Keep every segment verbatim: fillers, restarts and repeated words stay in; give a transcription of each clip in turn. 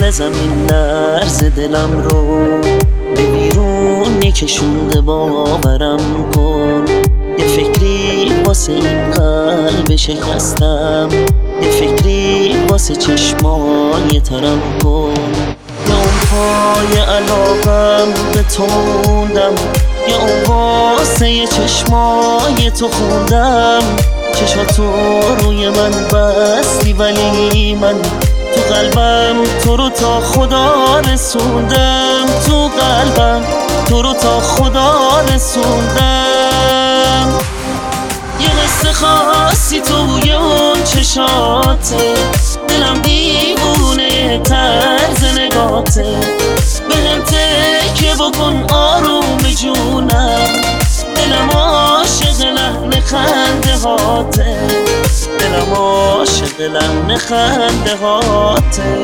مثل زمین لرز دلم رو به بیرون کشونده، باورم کن. یه فکری واسه این قلب شکستم، یه فکری واسه چشمای ترم کن. یا اون پای علاقم به تو موندم، یا اون واسه یه چشمای تو خوندم. چشاتو روی من بستی ولی من تو قلبم تو رو تا خدا رسوندم، تو قلبم تو رو تا خدا رسوندم. یه قصه خاصی توی اون چشاته، دلم دیوونه طرز نگاته. بهم تکیه بکن آروم جونم، دلم عاشق لحن خنده هاته، دلم عاشق لحن خنده هاته.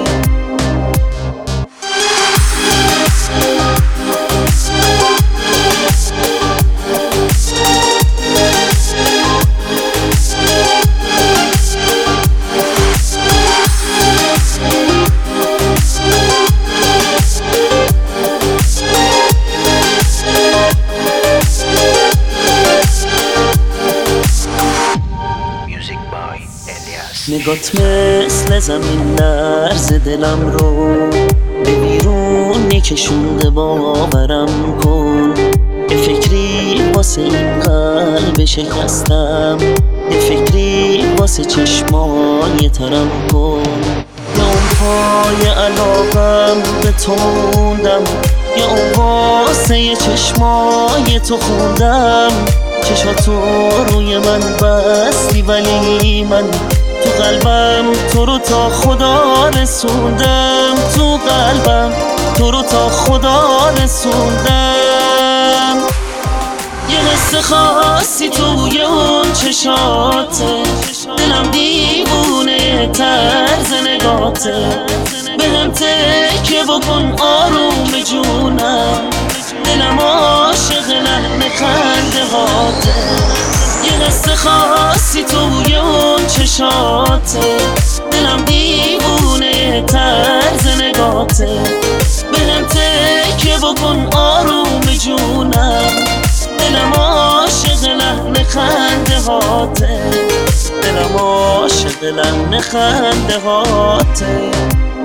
نگات مثل زمین لرز دلم رو به بیرون کشونده، باورم کن. یه فکری واسه این قلب شکستم، یه فکری واسه چشمای ترم کن. یا اون پای علاقم به تو موندم، یا اون واسه یه چشمای تو خوندم. چشاتو روی من بستی ولی من تو قلبم تو رو تا خدا رسوندم، تو قلبم تو رو تا خدا رسوندم. یه قصه خاصی توی اون چشاته، دلم دیوونه طرز نگاته. بهم تکیه بکن آروم جونم، دلم عاشق لحن خنده هاته. یه قصه خاصی توی اون چشاته، دلم دیوونه طرز نگاته. بهم تکیه بکن آروم جونم، دلم عاشق لحن خنده هاته، دلم عاشق لحن خنده هاته.